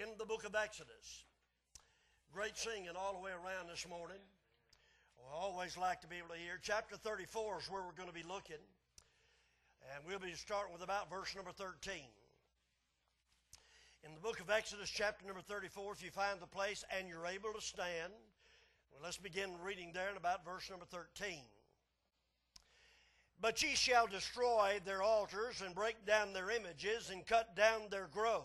in the book of Exodus. Great singing all the way around this morning. I always like to be able to hear. Chapter 34 is where we're going to be looking. And we'll be starting with about verse number 13. In the book of Exodus, chapter number 34, if you find the place and you're able to stand, well, let's begin reading there in about verse number 13. But ye shall destroy their altars and break down their images and cut down their groves.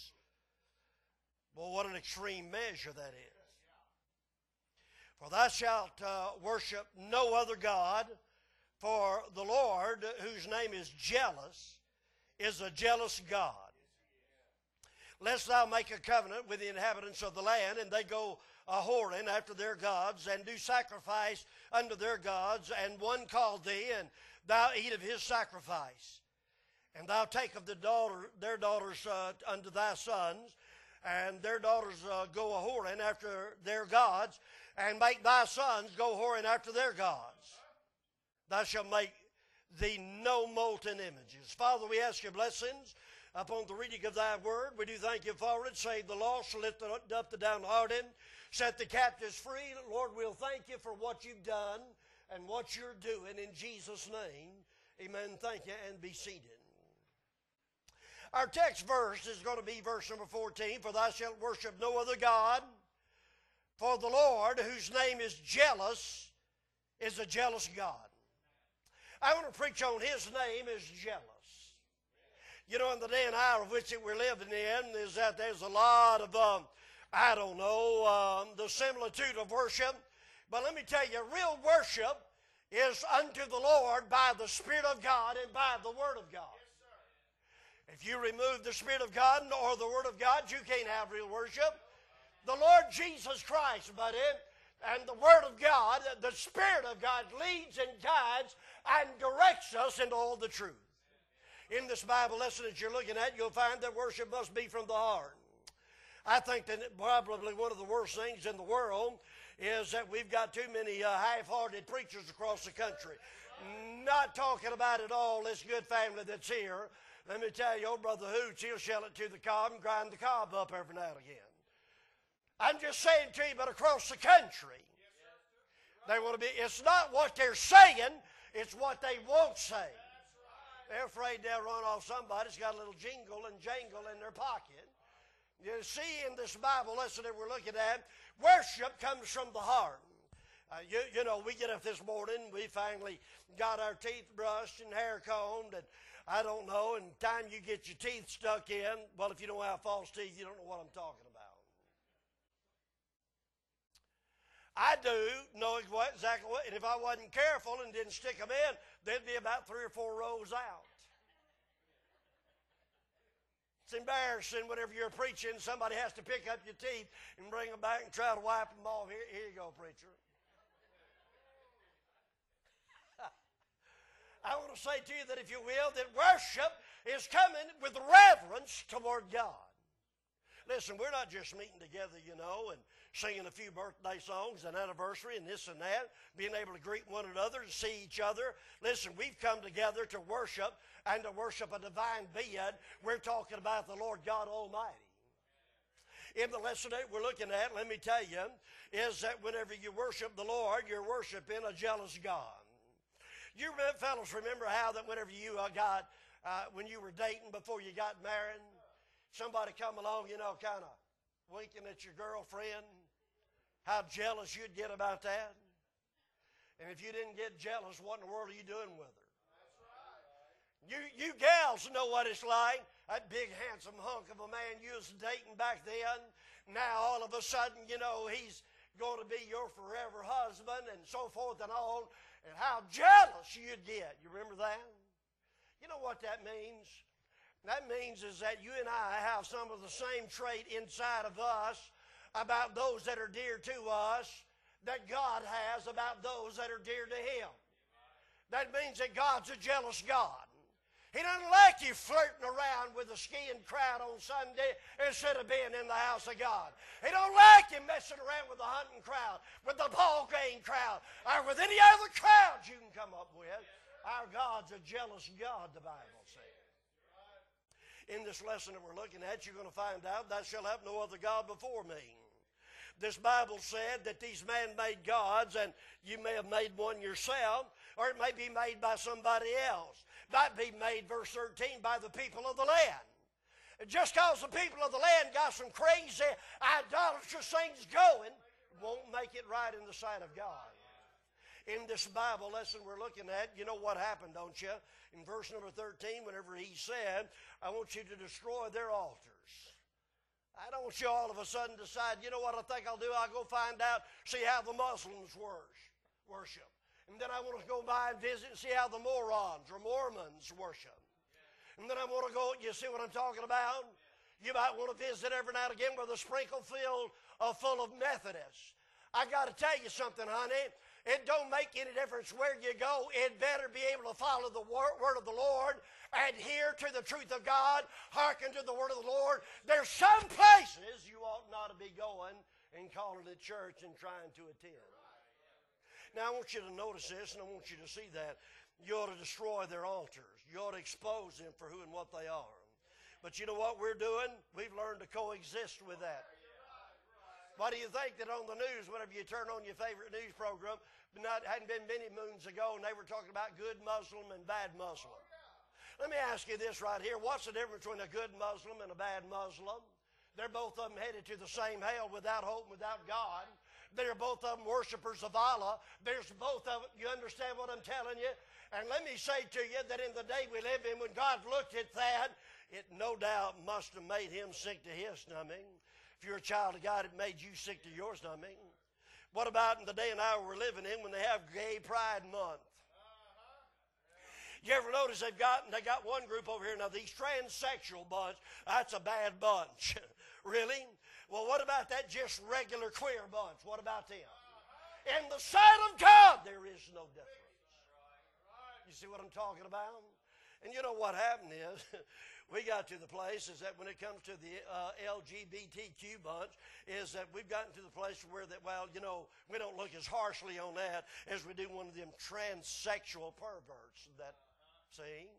Well, what an extreme measure that is. For thou shalt worship no other God, for the Lord, whose name is jealous, is a jealous God. Lest thou make a covenant with the inhabitants of the land, and they go a-whoring after their gods, and do sacrifice unto their gods, and one call thee, and thou eat of his sacrifice. And thou take of their daughters unto thy sons, and their daughters go a-whoring after their gods, and make thy sons go whoring after their gods. Thou shalt make thee no molten images. Father, we ask your blessings upon the reading of thy word. We do thank you for it. Save the lost, lift up the downhearted, set the captives free. Lord, we'll thank you for what you've done and what you're doing in Jesus' name. Amen. Thank you, and be seated. Our text verse is going to be verse number 14. For thou shalt worship no other God, for the Lord, whose name is jealous, is a jealous God. I want to preach on his name is jealous. You know, in the day and hour of which we're living in, is that there's a lot of, the similitude of worship. But let me tell you, real worship is unto the Lord by the Spirit of God and by the Word of God. If you remove the Spirit of God or the Word of God, you can't have real worship. The Lord Jesus Christ, buddy, and the Word of God, the Spirit of God leads and guides and directs us into all the truth. In this Bible lesson that you're looking at, you'll find that worship must be from the heart. I think that probably one of the worst things in the world is that we've got too many half-hearted preachers across the country. Not talking about it all, this good family that's here. Let me tell you, old Brother Hoots, he'll shell it to the cob and grind the cob up every now and again. I'm just saying to you, but across the country, they want to be, it's not what they're saying, it's what they won't say. They're afraid they'll run off somebody's got a little jingle and jangle in their pocket. You see, in this Bible lesson that we're looking at, worship comes from the heart. You know, we get up this morning, we finally got our teeth brushed and hair combed, and I don't know, and time you get your teeth stuck in, well, if you don't have false teeth, you don't know what I'm talking about. I do know exactly what, and if I wasn't careful and didn't stick them in, they'd be about 3 or 4 rows out. It's embarrassing whenever you're preaching, somebody has to pick up your teeth and bring them back and try to wipe them off. Here you go, preacher. I want to say to you that, if you will, that worship is coming with reverence toward God. Listen, we're not just meeting together, you know, and singing a few birthday songs and anniversary and this and that, being able to greet one another and see each other. Listen, we've come together to worship and to worship a divine being. We're talking about the Lord God Almighty. In the lesson that we're looking at, let me tell you, is that whenever you worship the Lord, you're worshiping a jealous God. You fellows remember how that whenever you when you were dating before you got married, somebody come along, you know, kind of winking at your girlfriend, how jealous you'd get about that. And if you didn't get jealous, what in the world are you doing with her? That's right. You gals know what it's like. That big, handsome hunk of a man you was dating back then, now all of a sudden, you know, he's going to be your forever husband and so forth and on, and how jealous you'd get. You remember that? You know what that means? That means is that you and I have some of the same trait inside of us about those that are dear to us that God has about those that are dear to Him. That means that God's a jealous God. He doesn't like you flirting around with the skiing crowd on Sunday instead of being in the house of God. He don't like you messing around with the hunting crowd, with the ball game crowd, or with any other crowd you can come up with. Our God's a jealous God, the Bible says. In this lesson that we're looking at, you're going to find out, thou shalt have no other God before me. This Bible said that these man-made gods, and you may have made one yourself, or it may be made by somebody else. Might be made, verse 13, by the people of the land. And just because the people of the land got some crazy, idolatrous things going, won't make it right in the sight of God. In this Bible lesson we're looking at, you know what happened, don't you? In verse number 13, whenever he said, I want you to destroy their altars. I don't want you all of a sudden decide, you know what I think I'll do? I'll go find out, see how the Muslims worship. And then I want to go by and visit and see how the Morons or Mormons worship. And then I want to go, you see what I'm talking about? You might want to visit every now and again with a sprinkle field full of Methodists. I got to tell you something, honey. It don't make any difference where you go. It better be able to follow the word of the Lord, adhere to the truth of God, hearken to the word of the Lord. There's some places you ought not to be going and calling it church and trying to attend. Now, I want you to notice this, and I want you to see that. You ought to destroy their altars. You ought to expose them for who and what they are. But you know what we're doing? We've learned to coexist with that. Why do you think that on the news, whenever you turn on your favorite news program, hadn't been many moons ago, and they were talking about good Muslim and bad Muslim? Let me ask you this right here. What's the difference between a good Muslim and a bad Muslim? They're both of them headed to the same hell without hope, without God. They're both of them worshipers of Allah. There's both of them. You understand what I'm telling you? And let me say to you that in the day we live in, when God looked at that, it no doubt must have made him sick to his stomach. If you're a child of God, it made you sick to your stomach. What about in the day and hour we're living in when they have Gay Pride Month? You ever notice they got one group over here, now these transsexual bunch, that's a bad bunch. Really? Well, what about that just regular queer bunch? What about them? In the sight of God, there is no difference. You see what I'm talking about? And you know what happened is, we got to the place is that when it comes to the LGBTQ bunch, is that we've gotten to the place where that, well, you know, we don't look as harshly on that as we do one of them transsexual perverts. That, see?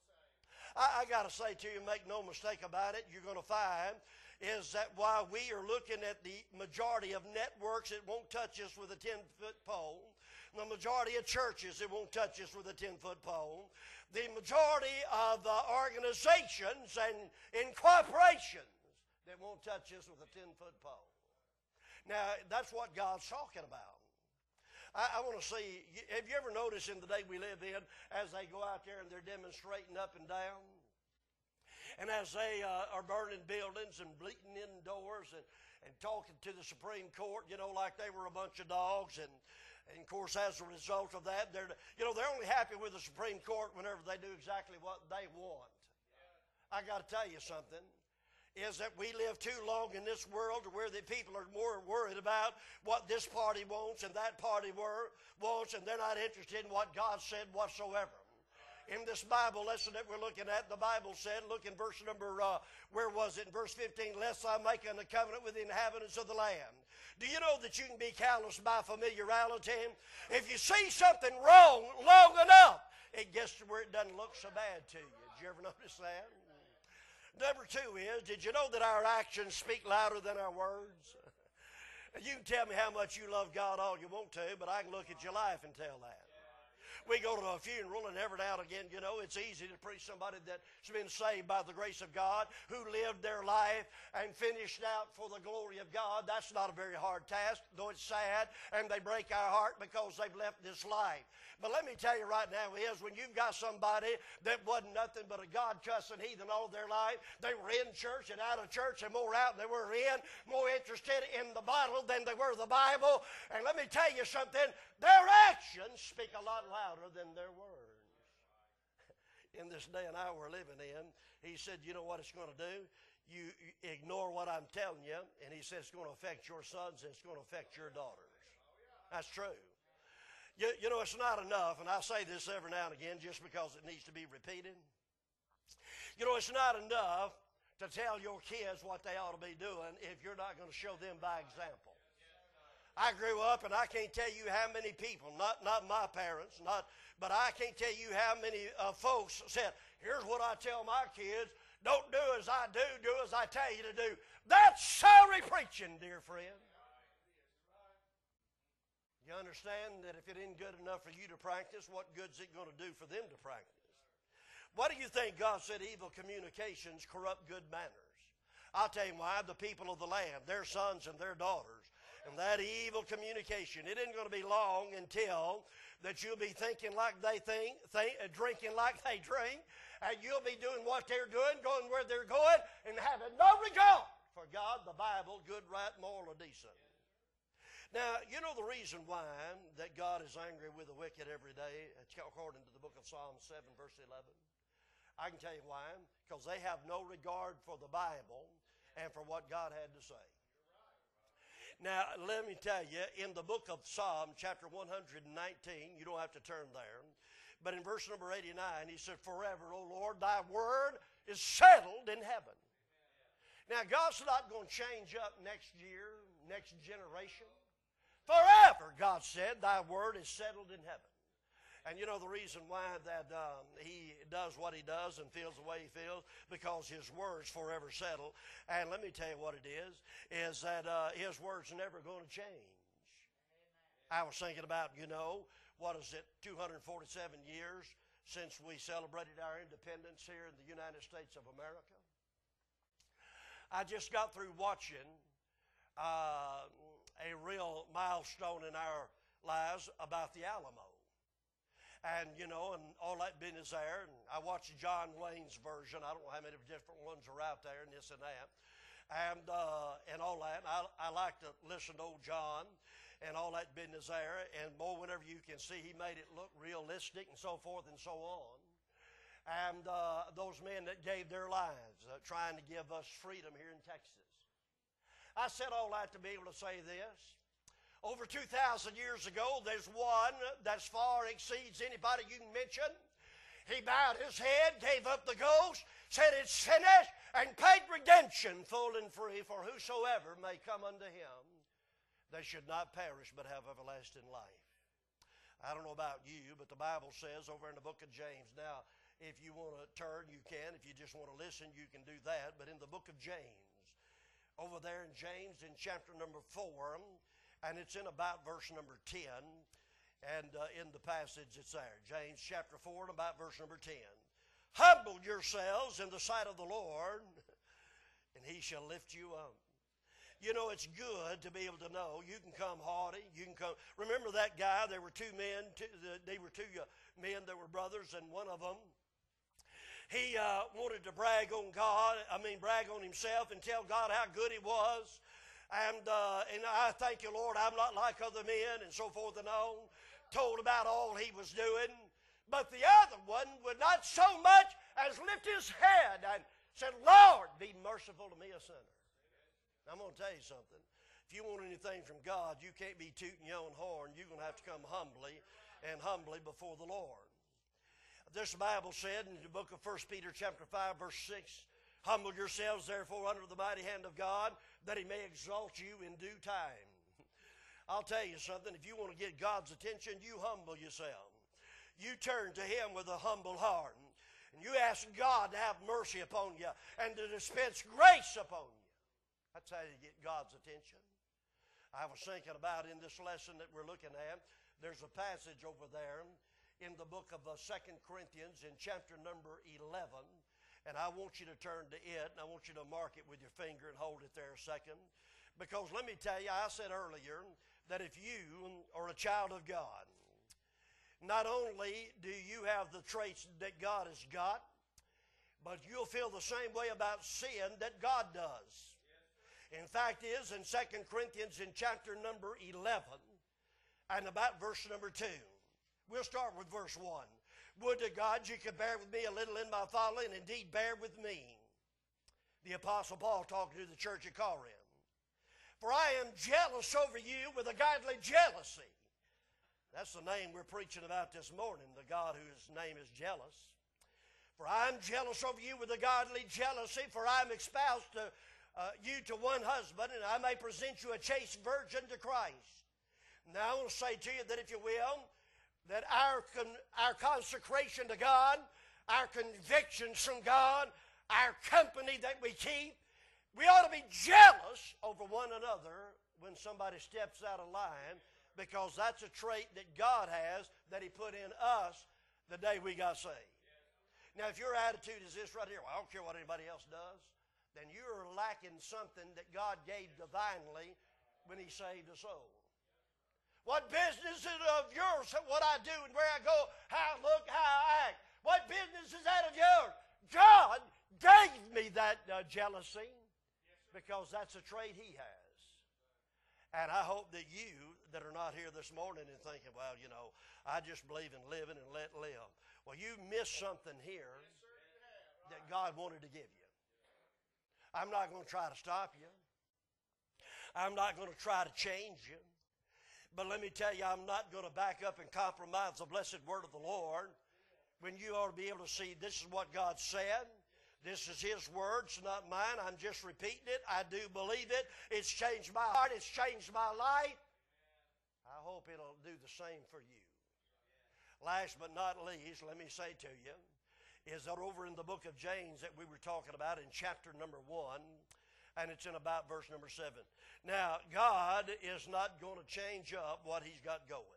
I got to say to you, make no mistake about it, you're going to find is that while we are looking at the majority of networks, it won't touch us with a 10-foot pole. The majority of churches, it won't touch us with a 10-foot pole. The majority of organizations and corporations that won't touch us with a 10-foot pole. Now, that's what God's talking about. I want to see, have you ever noticed in the day we live in, as they go out there and they're demonstrating up and down, and as they are burning buildings and bleating in doors and talking to the Supreme Court, you know, like they were a bunch of dogs, and of course, as a result of that, they're only happy with the Supreme Court whenever they do exactly what they want. I got to tell you something, is that we live too long in this world where the people are more worried about what this party wants and that party wants, and they're not interested in what God said whatsoever. In this Bible lesson that we're looking at, the Bible said, look in verse number, where was it? In verse 15, lest I make a covenant with the inhabitants of the land. Do you know that you can be callous by familiarity? If you see something wrong long enough, it gets to where it doesn't look so bad to you. Did you ever notice that? Number two is, did you know that our actions speak louder than our words? You can tell me how much you love God all you want to, but I can look at your life and tell that. We go to a funeral, and every now and again, you know, it's easy to preach somebody that's been saved by the grace of God, who lived their life and finished out for the glory of God. That's not a very hard task, though it's sad, and they break our heart because they've left this life. But let me tell you right now is, when you've got somebody that wasn't nothing but a God-cussing heathen all their life, they were in church and out of church and more out than they were in, more interested in the bottle than they were the Bible. And let me tell you something, their actions speak a lot louder than their words. In this day and hour we're living in, he said, you know what it's going to do? You ignore what I'm telling you, and he said it's going to affect your sons and it's going to affect your daughters. That's true. You know, it's not enough, and I say this every now and again just because it needs to be repeated. You know, it's not enough to tell your kids what they ought to be doing if you're not going to show them by example. I grew up, and I can't tell you how many people, not my parents, but I can't tell you how many folks said, here's what I tell my kids, Don't do as I do as I tell you to do. That's sorry preaching, dear friend. You understand that if it isn't good enough for you to practice, what good's it going to do for them to practice? Why do you think God said evil communications corrupt good manners? I'll tell you why. The people of the land, their sons and their daughters, and that evil communication, it isn't going to be long until that you'll be thinking like they think, drinking like they drink, and you'll be doing what they're doing, going where they're going, and having no regard for God, the Bible, good, right, moral, or decent. Now, you know the reason why that God is angry with the wicked every day, according to the book of Psalm 7, verse 11? I can tell you why. Because they have no regard for the Bible and for what God had to say. Now, let me tell you, in the book of Psalm, chapter 119, you don't have to turn there, but in verse number 89, he said, "Forever, O Lord, thy word is settled in heaven." Now, God's not going to change up next year, next generation. Forever, God said, thy word is settled in heaven. And you know the reason why that he does what he does and feels the way he feels? Because his word's forever settled. And let me tell you what it is that his word's never going to change. I was thinking about, what is it, 247 years since we celebrated our independence here in the United States of America. I just got through watching a real milestone in our lives about the Alamo. And, and all that business there. And I watched John Wayne's version. I don't know how many different ones are out there and this and that. And all that. I like to listen to old John and all that business there. And, boy, whenever you can see, he made it look realistic and so forth and so on. And those men that gave their lives trying to give us freedom here in Texas. I said all that to be able to say this. Over 2,000 years ago, there's one that far exceeds anybody you can mention. He bowed his head, gave up the ghost, said it's finished, and paid redemption full and free for whosoever may come unto him. They should not perish but have everlasting life. I don't know about you, but the Bible says over in the book of James. Now, if you want to turn, you can. If you just want to listen, you can do that. But in the book of James, over there in James in chapter number 4, and it's in about verse number 10, and in the passage it's there. James chapter 4 and about verse number 10. Humble yourselves in the sight of the Lord, and he shall lift you up. It's good to be able to know you can come haughty. You can come. Remember that guy? There were two men. They were two men that were brothers, and one of them, he wanted to brag on himself and tell God how good he was. And I thank you, Lord, I'm not like other men, and so forth and on. Told about all he was doing. But the other one would not so much as lift his head and said, "Lord, be merciful to me, a sinner." Now, I'm going to tell you something. If you want anything from God, you can't be tooting your own horn. You're going to have to come humbly before the Lord. This Bible said in the book of 1 Peter chapter 5, verse 6, "Humble yourselves, therefore, under the mighty hand of God, that he may exalt you in due time." I'll tell you something. If you want to get God's attention, you humble yourself. You turn to him with a humble heart. And you ask God to have mercy upon you and to dispense grace upon you. That's how you get God's attention. I was thinking about in this lesson that we're looking at, there's a passage over there in the book of 2 Corinthians in chapter number 11. And I want you to turn to it, and I want you to mark it with your finger and hold it there a second. Because let me tell you, I said earlier that if you are a child of God, not only do you have the traits that God has got, but you'll feel the same way about sin that God does. In fact is, in 2 Corinthians in chapter number 11, and about verse number 2, we'll start with verse 1. "Would to God you could bear with me a little in my folly, and indeed bear with me." The Apostle Paul talking to the church at Corinth. "For I am jealous over you with a godly jealousy." That's the name we're preaching about this morning, the God whose name is jealous. "For I am jealous over you with a godly jealousy, for I am espoused to you to one husband, and I may present you a chaste virgin to Christ." Now I want to say to you that if you will, that our consecration to God, our convictions from God, our company that we keep. We ought to be jealous over one another when somebody steps out of line, because that's a trait that God has that He put in us the day we got saved. Now, if your attitude is this right here, well, I don't care what anybody else does, then you're lacking something that God gave divinely when He saved a soul. What business is it of yours what I do and where I go, how I look, how I act? What business is that of yours? God gave me that jealousy because that's a trait He has. And I hope that you that are not here this morning and thinking, well, you know, I just believe in living and let live. Well, you missed something here that God wanted to give you. I'm not going to try to stop you. I'm not going to try to change you. But let me tell you, I'm not going to back up and compromise the blessed word of the Lord when you ought to be able to see this is what God said. This is His words, not mine. I'm just repeating it. I do believe it. It's changed my heart. It's changed my life. I hope it'll do the same for you. Last but not least, let me say to you, is that over in the book of James that we were talking about in chapter number 1, and it's in about verse number 7. Now, God is not going to change up what He's got going.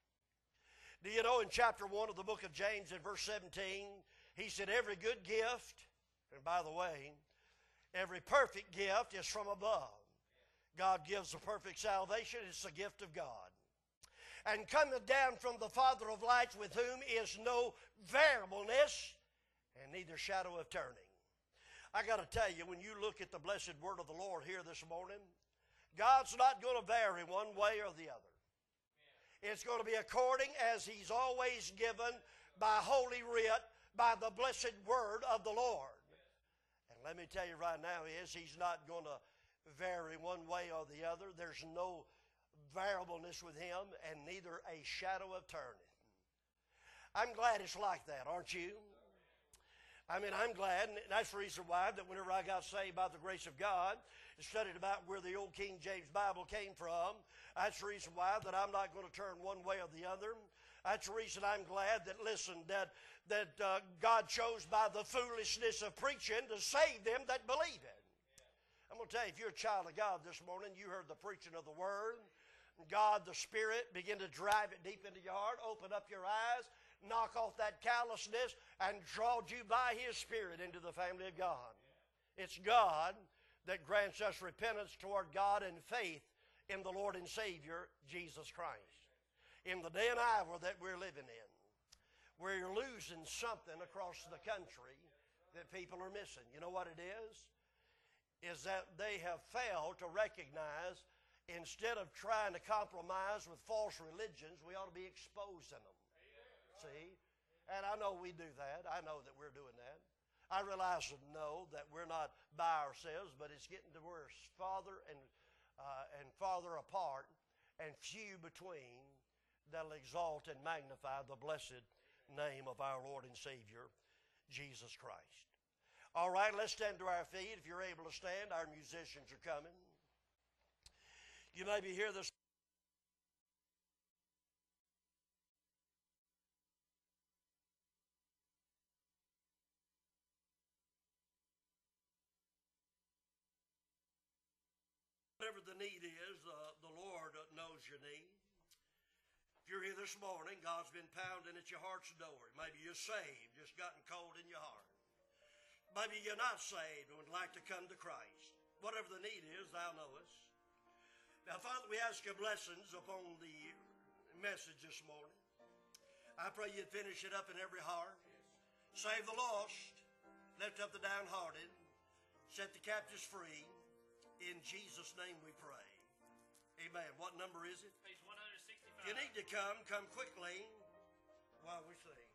Do you know in chapter 1 of the book of James in verse 17, he said, every good gift, and by the way, every perfect gift is from above. God gives a perfect salvation. It's a gift of God. And cometh down from the Father of lights, with whom is no variableness and neither shadow of turning. I got to tell you, when you look at the blessed word of the Lord here this morning, God's not going to vary one way or the other. It's going to be according as He's always given by Holy Writ, by the blessed word of the Lord. And let me tell you right now is He's not going to vary one way or the other. There's no variableness with Him and neither a shadow of turning. I'm glad it's like that, aren't you? I mean, I'm glad, and that's the reason why that whenever I got saved by the grace of God and studied about where the old King James Bible came from, that's the reason why that I'm not going to turn one way or the other. That's the reason I'm glad that, listen, that God chose by the foolishness of preaching to save them that believe it. I'm going to tell you, if you're a child of God this morning, you heard the preaching of the Word, God, the Spirit, begin to drive it deep into your heart, open up your eyes, knock off that callousness, and drawed you by His Spirit into the family of God. It's God that grants us repentance toward God and faith in the Lord and Savior, Jesus Christ. In the day and hour that we're living in, we're losing something across the country that people are missing. You know what it is? Is that they have failed to recognize, instead of trying to compromise with false religions, we ought to be exposing them. See? And I know we do that. I know that we're doing that. I realize and know that we're not by ourselves, but it's getting to where it's farther and farther apart and few between that'll exalt and magnify the blessed name of our Lord and Savior, Jesus Christ. All right, let's stand to our feet. If you're able to stand, our musicians are coming. You may be here this whatever the need is, the Lord knows your need. If you're here this morning, God's been pounding at your heart's door. Maybe you're saved, just gotten cold in your heart. Maybe you're not saved and would like to come to Christ. Whatever the need is, thou knowest. Now, Father, we ask your blessings upon the message this morning. I pray you'd finish it up in every heart. Save the lost. Lift up the downhearted. Set the captives free. In Jesus' name we pray. Amen. What number is it? Page 165. If you need to come quickly while we sing.